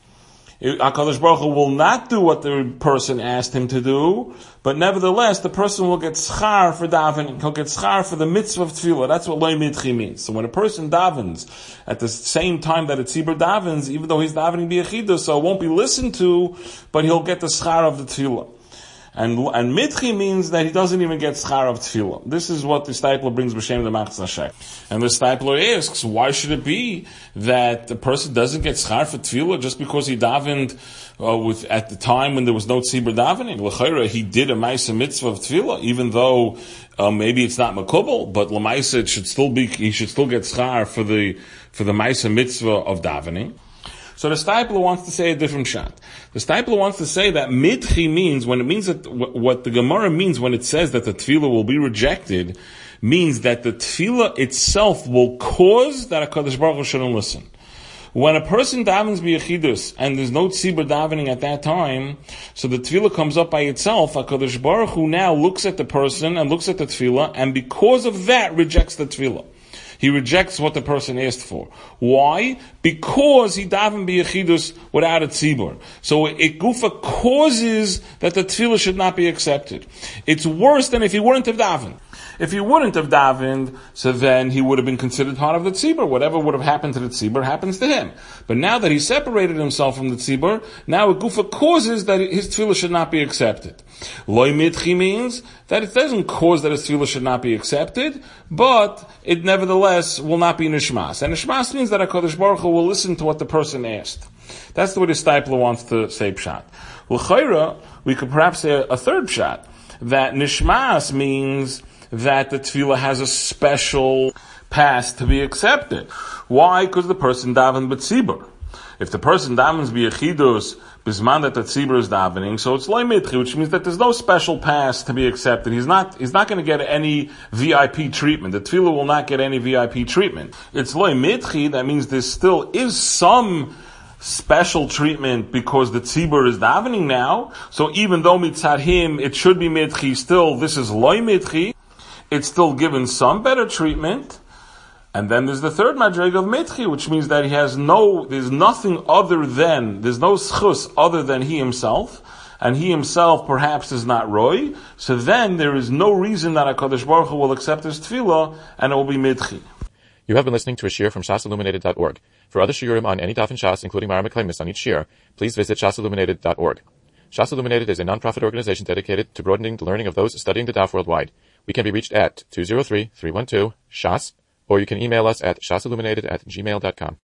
Speaker 2: HaKadosh Baruch Hu will not do what the person asked him to do, but nevertheless, the person will get schar for davening. He'll get schar for the mitzvah of tefillah. That's what loy mitchi means. So when a person davens at the same time that a tzibur davens, even though he's davening b'yechidus, so it won't be listened to, but he'll get the schar of the tefillah. And, and mitchi means that he doesn't even get schar of tefillah. This is what the Stipler brings b'shem the Machzas HaShekel. And the Stipler asks, why should it be that the person doesn't get schar for tefillah just because he davened uh, with at the time when there was no tzibur davening? L'chayra, he did a ma'aseh mitzvah of tefillah, even though uh, maybe it's not makubal, but l'ma'aseh it should still be, he should still get schar for the for the ma'aseh mitzvah of davening. So the Stipler wants to say a different shot. The Stipler wants to say that mitchi means, when it means that, what the Gemara means when it says that the tefillah will be rejected, means that the tefillah itself will cause that HaKadosh Baruch Hu shouldn't listen. When a person davens b'yechidus, and there's no tzibur davening at that time, so the tefillah comes up by itself, HaKadosh Baruch Hu now looks at the person and looks at the tefillah, and because of that rejects the tefillah. He rejects what the person asked for. Why? Because he daven b'yechidus without a tzibur. So it gufa causes that the tefillah should not be accepted. It's worse than if he wouldn't have davened. If he wouldn't have davened, so then he would have been considered part of the tzibur. Whatever would have happened to the tzibur happens to him. But now that he separated himself from the tzibur, now it gufa causes that his tefillah should not be accepted. Loy mitchi means that it doesn't cause that his tefillah should not be accepted, but it nevertheless will not be nishmas. And nishmas means that HaKadosh Baruch Hu will listen to what the person asked. That's the way the Stipler wants to say pshat. L'chayra, we could perhaps say a third pshat, that nishmas means that the tefillah has a special pass to be accepted. Why? Because the person davened b'tzibur. If the person davens b'yechidus bisman that the tzibur is davening, so it's loy mitchi, which means that there's no special pass to be accepted. He's not, he's not going to get any V I P treatment. The tefillah will not get any V I P treatment. It's loy mitchi, that means there still is some special treatment because the tzibur is davening now. So even though mitzad him, it should be mitchi, still this is loy mitchi. It's still given some better treatment. And then there's the third madreg of mitchi, which means that he has no, there's nothing other than, there's no schus other than he himself, and he himself perhaps is not roy, so then there is no reason that HaKadosh Baruch Hu will accept his tefillah, and it will be mitchi.
Speaker 1: You have been listening to a shiur from shas illuminated dot org. For other shiurim on any daf in Shas, including Mara Meklemis on each shiur, please visit shas illuminated dot org. Shas Illuminated is a non-profit organization dedicated to broadening the learning of those studying the daf worldwide. We can be reached at two zero three, three one two, shas, or you can email us at shasilluminated at gmail dot com.